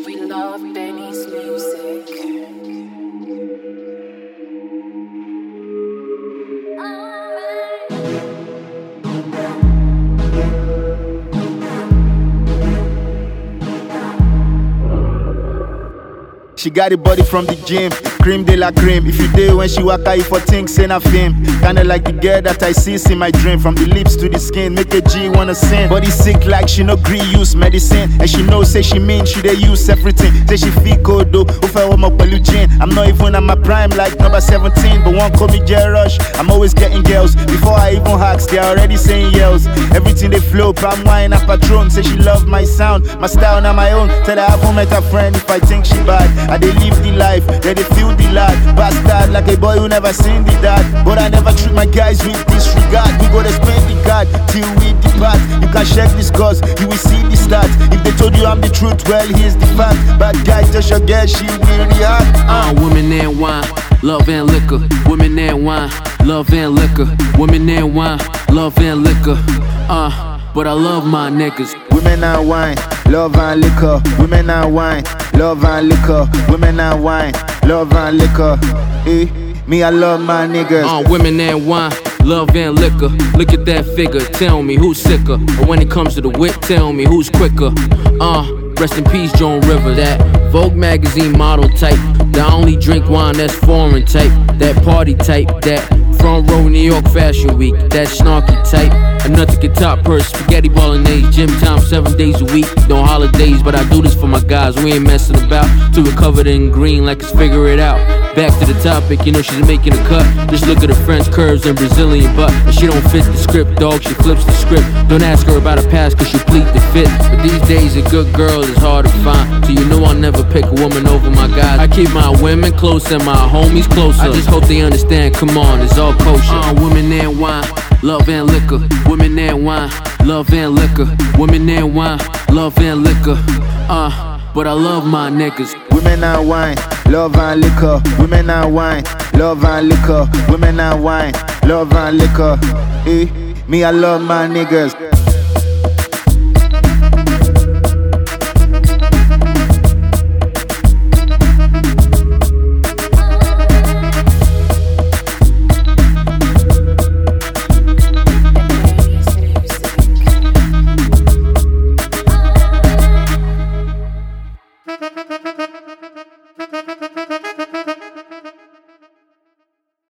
We love Benny's music. She got a body from the gym, cream de la cream. If you did when she walk out, you for think say na fame. Kinda like the girl that I see in my dream. From the lips to the skin, make a G wanna sin. Body sick like she no gree use medicine. And she know say she mean, she dey use everything. Say she feel cold though, if I want my gin. I'm not even at my prime like number 17. But one call me J Rush, I'm always getting girls. Before I even ask, they already saying yells. Everything they flow, palm wine and Patron. Say she love my sound, my style not my own. Tell her I haven't met her friend if I think she bad. I they live the life, they feel the lad. Bastard like a boy who never seen the dad. But I never treat my guys with disregard. We go to spend the card till we depart. You can check this cause, you will see the stats. If they told you I'm the truth, well here's the fact. Bad guys just your girl, she will react. Women and wine, love and liquor. Women and wine, love and liquor. Women and wine, love and liquor. But I love my niggas. Women and wine, love and liquor. Women and wine, love and liquor. Women and wine, love and liquor. Me, I love my niggas. Women and wine, love and liquor. Look at that figure, tell me who's sicker. Or when it comes to the whip, tell me who's quicker. Rest in peace, Joan Rivers. That Vogue magazine model type. That only drink wine that's foreign type. That party type. That front row New York Fashion Week. That snarky type. Nothing can top her. Spaghetti bolognese. Gym time 7 days a week. No holidays, but I do this for my guys. We ain't messing about. Till we're covered in green like it's figure it out. Back to the topic, you know she's making a cut. Just look at her French curves and Brazilian butt. And she don't fit the script, dog, she flips the script. Don't ask her about her past cause she'll plead the fifth. But these days a good girl is hard to find. So you know I'll never pick a woman over my guys. I keep my women close and my homies closer. I just hope they understand, come on, it's all kosher. Women and wine, love and liquor. Women and wine, love and liquor. Women and wine, love and liquor. But I love my niggas. Women and wine, love and liquor. Women and wine, love and liquor. Women and wine, love and liquor. Me, I love my niggas.